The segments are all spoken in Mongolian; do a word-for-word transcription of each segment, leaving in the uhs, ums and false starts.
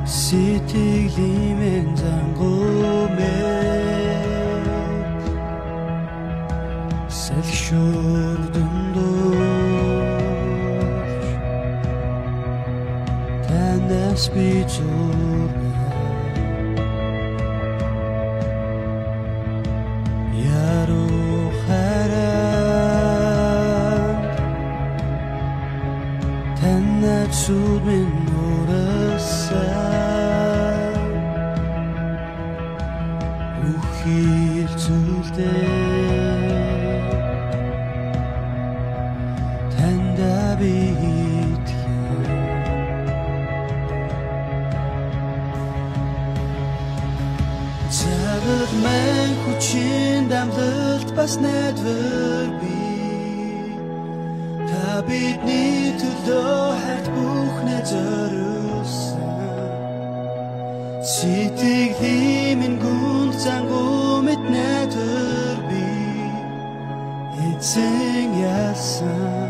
сэтгэлимэн зангуумэт салхишуур дундуур танаас би зурна яруу хараад танаас сүмэн нурасан үхэл зүйлдээ танда би Цагт мэн хүчин дамлалт бас найдвар би Та бидний төлөө хайрт бүхнээ зориулсан Сэтгэлийн минь гүнд зангуумэт найдвар би Эзэн яасан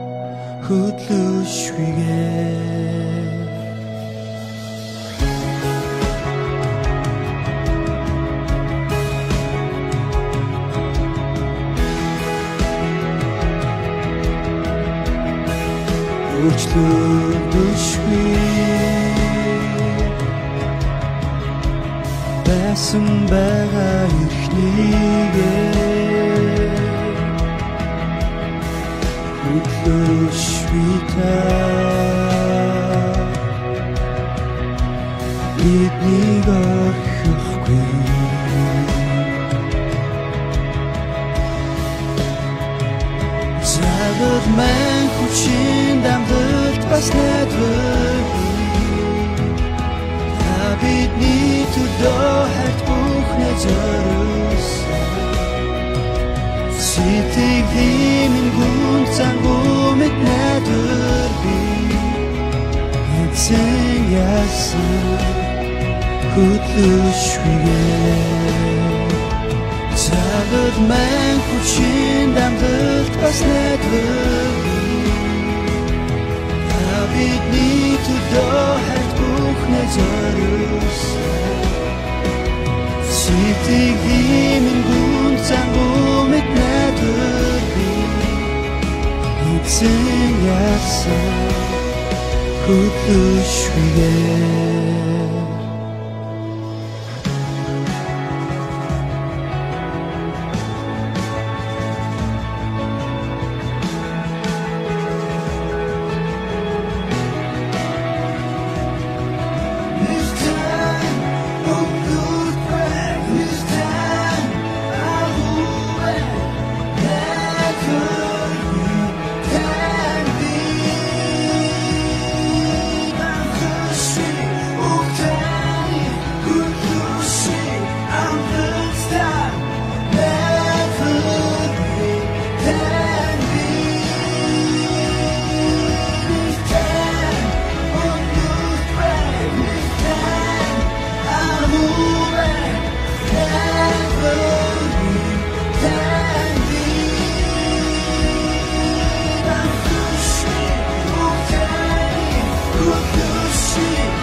хөдлөшвигээ Өчлөөдөшгүй байсан байгаа ихнийгээ Өчлөөшгүй та Биднийг орхихгүй Цагт мэн хүчин дамлалт бас найдвар би Та бидний төлөө хайрт бүхнээ зориулсан Сэтгэлийн минь гүнд зангуумэт найдвар би Эзэн яасан хөдлөшвигээ Цагт мэн хүчин дамлалт бас найдвар би Та бидний төлөө хайрт бүхнээ зориулсан Сэтгэлийн минь гүнд зангуумэт найдвар би Эзэн яасан хөдлөшвигээ See